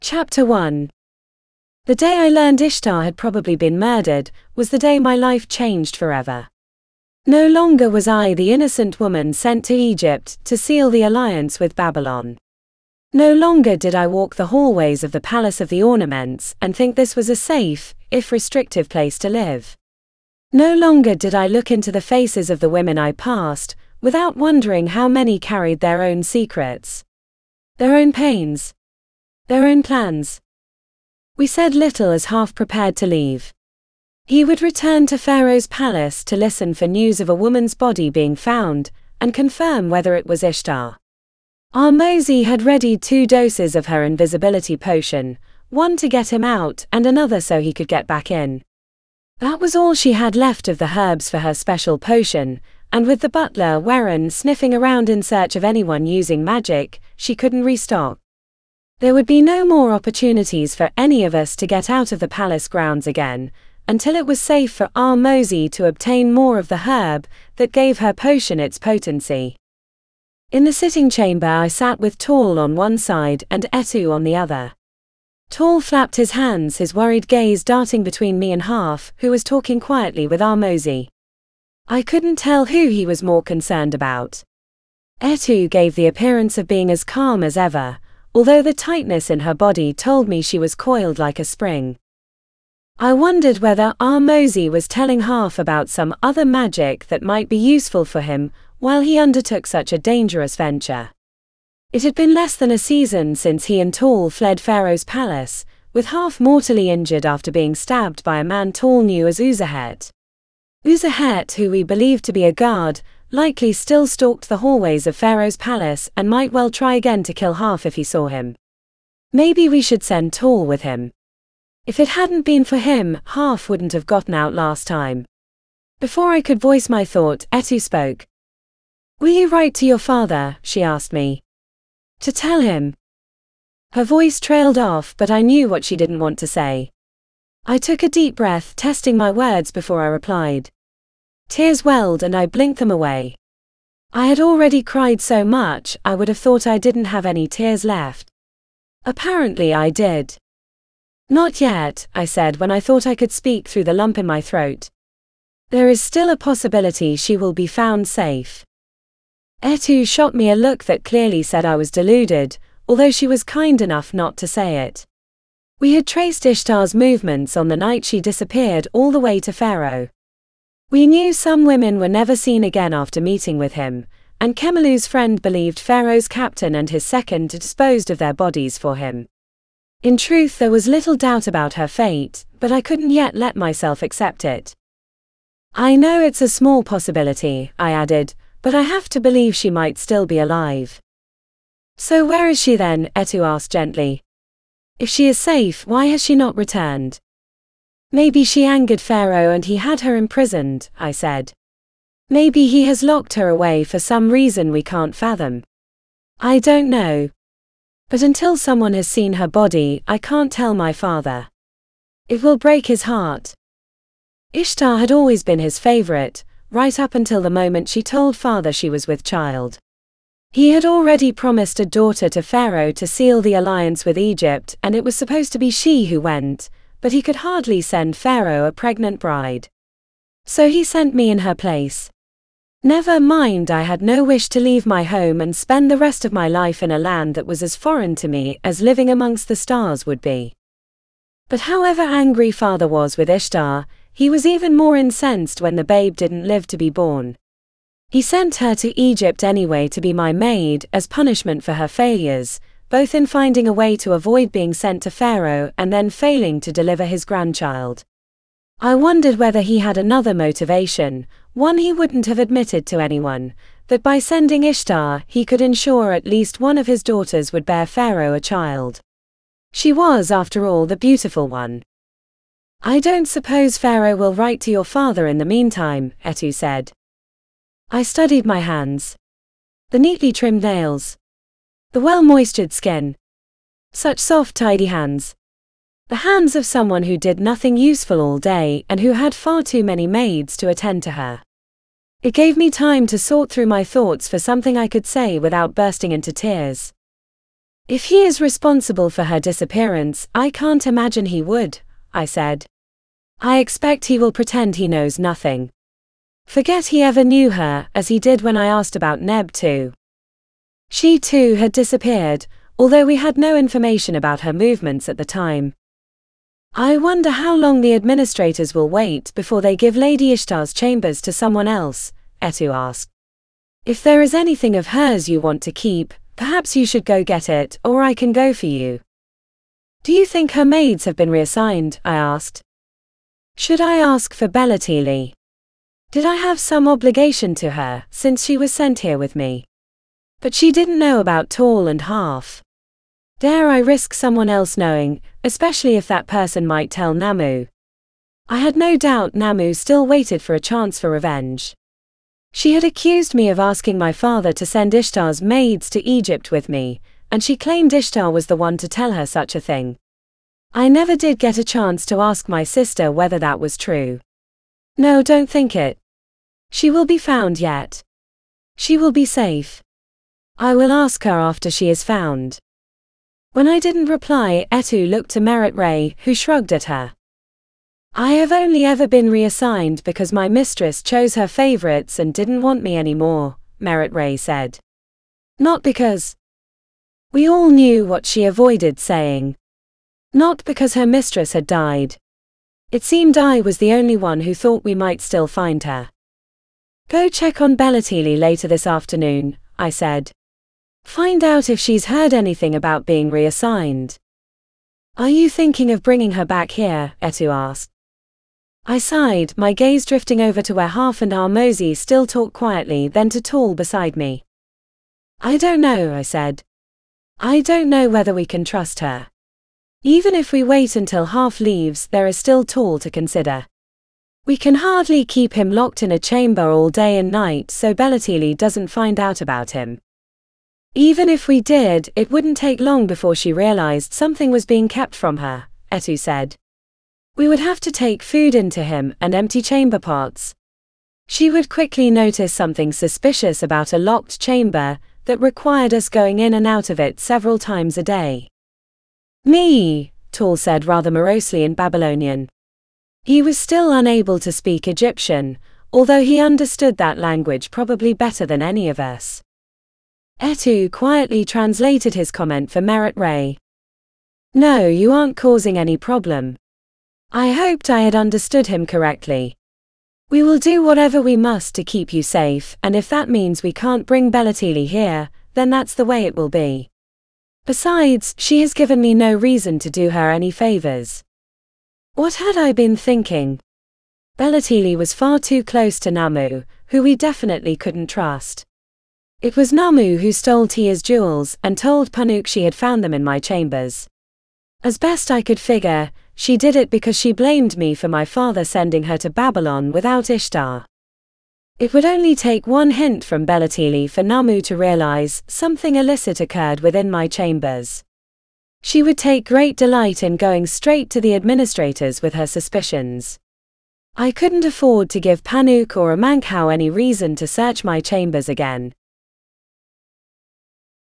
Chapter 1. The day I learned Ishtar had probably been murdered was the day my life changed forever. No longer was I the innocent woman sent to Egypt to seal the alliance with Babylon. No longer did I walk the hallways of the Palace of the Ornaments and think this was a safe, if restrictive place to live. No longer did I look into the faces of the women I passed, without wondering how many carried their own secrets, their own pains, their own plans. We said little as half prepared to leave. He would return to Pharaoh's palace to listen for news of a woman's body being found, and confirm whether it was Ishtar. Ahmozi had readied 2 doses of her invisibility potion, one to get him out and another so he could get back in. That was all she had left of the herbs for her special potion, and with the butler Weren sniffing around in search of anyone using magic, she couldn't restock. There would be no more opportunities for any of us to get out of the palace grounds again, until it was safe for Ahmozi to obtain more of the herb that gave her potion its potency. In the sitting chamber I sat with Tall on one side and Etu on the other. Tall flapped his hands, his worried gaze darting between me and Half, who was talking quietly with Ahmozi. I couldn't tell who he was more concerned about. Etu gave the appearance of being as calm as ever, although the tightness in her body told me she was coiled like a spring. I wondered whether Ahmozi was telling Half about some other magic that might be useful for him while he undertook such a dangerous venture. It had been less than a season since he and Tall fled Pharaoh's palace, with Half mortally injured after being stabbed by a man Tall knew as Uzahet. Uzahet, who we believed to be a guard, likely still stalked the hallways of Pharaoh's palace and might well try again to kill Half if he saw him. Maybe we should send Tall with him. If it hadn't been for him, Half wouldn't have gotten out last time. Before I could voice my thought, Etu spoke. "Will you write to your father?" she asked me. "To tell him." Her voice trailed off, but I knew what she didn't want to say. I took a deep breath, testing my words before I replied. Tears welled and I blinked them away. I had already cried so much, I would have thought I didn't have any tears left. Apparently I did. "Not yet," I said when I thought I could speak through the lump in my throat. "There is still a possibility she will be found safe." Etu shot me a look that clearly said I was deluded, although she was kind enough not to say it. We had traced Ishtar's movements on the night she disappeared all the way to Pharaoh. We knew some women were never seen again after meeting with him, and Kemelu's friend believed Pharaoh's captain and his second disposed of their bodies for him. In truth, there was little doubt about her fate, but I couldn't yet let myself accept it. "I know it's a small possibility," I added, "but I have to believe she might still be alive." "So where is she then?" Etu asked gently. "If she is safe, why has she not returned?" "Maybe she angered Pharaoh and he had her imprisoned," I said. "Maybe he has locked her away for some reason we can't fathom. I don't know. But until someone has seen her body, I can't tell my father. It will break his heart." Ishtar had always been his favorite, right up until the moment she told father she was with child. He had already promised a daughter to Pharaoh to seal the alliance with Egypt, and it was supposed to be she who went, but he could hardly send Pharaoh a pregnant bride. So he sent me in her place. Never mind, I had no wish to leave my home and spend the rest of my life in a land that was as foreign to me as living amongst the stars would be. But however angry father was with Ishtar, he was even more incensed when the babe didn't live to be born. He sent her to Egypt anyway to be my maid as punishment for her failures, both in finding a way to avoid being sent to Pharaoh and then failing to deliver his grandchild. I wondered whether he had another motivation, one he wouldn't have admitted to anyone, that by sending Ishtar he could ensure at least one of his daughters would bear Pharaoh a child. She was, after all, the beautiful one. "I don't suppose Pharaoh will write to your father in the meantime," Etu said. I studied my hands. The neatly trimmed nails. The well-moistured skin. Such soft, tidy hands. The hands of someone who did nothing useful all day and who had far too many maids to attend to her. It gave me time to sort through my thoughts for something I could say without bursting into tears. If he is responsible for her disappearance, I can't imagine he would, I said. I expect he will pretend he knows nothing. Forget he ever knew her, as he did when I asked about Neb too. She too had disappeared, although we had no information about her movements at the time. I wonder how long the administrators will wait before they give Lady Ishtar's chambers to someone else, Etu asked. If there is anything of hers you want to keep, perhaps you should go get it, or I can go for you. Do you think her maids have been reassigned? I asked. Should I ask for Belatili? Did I have some obligation to her, since she was sent here with me? But she didn't know about Tall and Half. Dare I risk someone else knowing, especially if that person might tell Namu? I had no doubt Namu still waited for a chance for revenge. She had accused me of asking my father to send Ishtar's maids to Egypt with me, and she claimed Ishtar was the one to tell her such a thing. I never did get a chance to ask my sister whether that was true. No, don't think it. She will be found yet. She will be safe. I will ask her after she is found. When I didn't reply, Etu looked to Merit Ray, who shrugged at her. I have only ever been reassigned because my mistress chose her favorites and didn't want me anymore, Merit Ray said. Not because. We all knew what she avoided saying. Not because her mistress had died. It seemed I was the only one who thought we might still find her. Go check on Belatili later this afternoon, I said. Find out if she's heard anything about being reassigned. Are you thinking of bringing her back here? Etu asked. I sighed, my gaze drifting over to where Half and Armozy still talked quietly, then to Tall beside me. I don't know, I said. I don't know whether we can trust her. Even if we wait until Half leaves, there is still Tall to consider. We can hardly keep him locked in a chamber all day and night so Belatili doesn't find out about him. Even if we did, it wouldn't take long before she realized something was being kept from her, Etu said. We would have to take food into him and empty chamber pots. She would quickly notice something suspicious about a locked chamber that required us going in and out of it several times a day. Me, Tall said rather morosely in Babylonian. He was still unable to speak Egyptian, although he understood that language probably better than any of us. Etu quietly translated his comment for Merit Ray. No, you aren't causing any problem. I hoped I had understood him correctly. We will do whatever we must to keep you safe, and if that means we can't bring Belatili here, then that's the way it will be. Besides, she has given me no reason to do her any favors. What had I been thinking? Belatili was far too close to Namu, who we definitely couldn't trust. It was Namu who stole Tia's jewels and told Panuk she had found them in my chambers. As best I could figure, she did it because she blamed me for my father sending her to Babylon without Ishtar. It would only take one hint from Belatili for Namu to realize something illicit occurred within my chambers. She would take great delight in going straight to the administrators with her suspicions. I couldn't afford to give Panuk or Amankhau any reason to search my chambers again.